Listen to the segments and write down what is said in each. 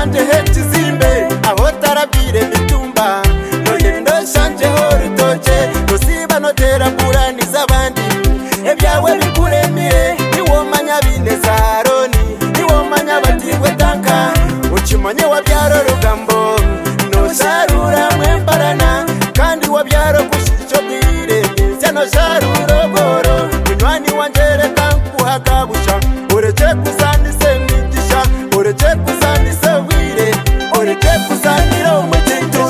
shanje hekizimbe aho tarabire mitumba nogendo shanje horutoke nusiba notera kurani zabandi ebyawe bikuremire niwo manya bineza Aroni niwo manya batigwe tanka ukimanye wabyaro rugambo no sarura mwembarana kandi wabyaro kushicho bire cyano saruro goro munwani wanjere kankuha kabusha ureke kuzandise migisha ureke kuzandise wire ureke kuzandira umutinto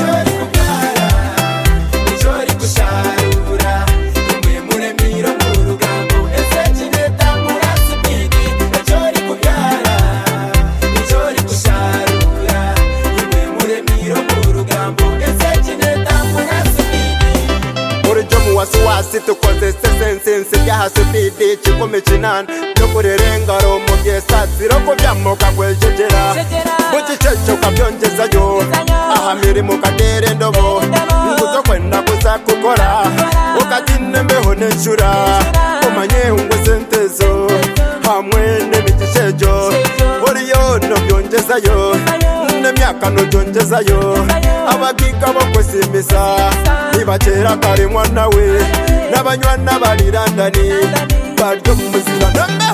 ijori kusharura imwe muremiro mu rugambo ese kineta murasubidi ijori kubyara ijori kusharura imwe muremiro mu rugambo ese kineta murasubidi urjo mu wasiwasi tukoze sense byahasubidi chikome chinan yokurerengaro mu byesatiro ko byamoka kwejegera bukicecho kabyongezayo aha mirimo kadere ndobo nguzo kwenda kuza kukora ukatine mbeho nenshura umanye ungwe sentezo hamwe n'imigishejo buriyo no byongezayo n'emyaka no byongezayo abagiga bo kwesimisa ibakera kare mwana we n'abanywana barirandani baryo muzira nambeho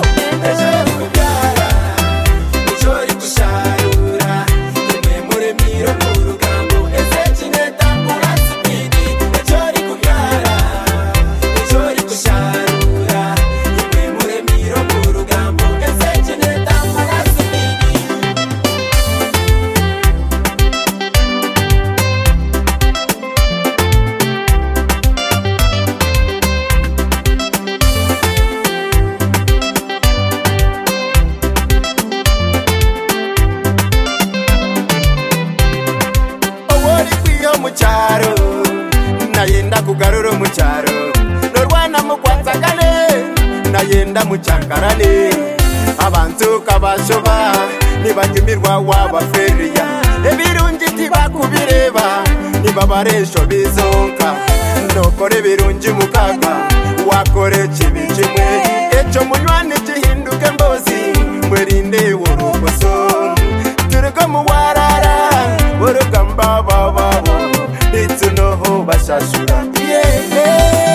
ijori kusharura imwe muremiro mu rugambo ese kineta murasubidi ijori kubyara ijori kusharura imwe muremiro mu rugambo ese kineta murasubidi mucharo nayenda kugaruro mucharo norwana mukwatsagane nayenda muchangarane abantu kabashoba nibagimirwa wabaferiya ebirungi tibakubireba nibabaresho bizonka nokore birungi mukaga wakore kibi kimwe eco munywani gihinduke mbozi mwerinde urukoso turiko muwarara urugamba bababo it's no ho bashashura yeah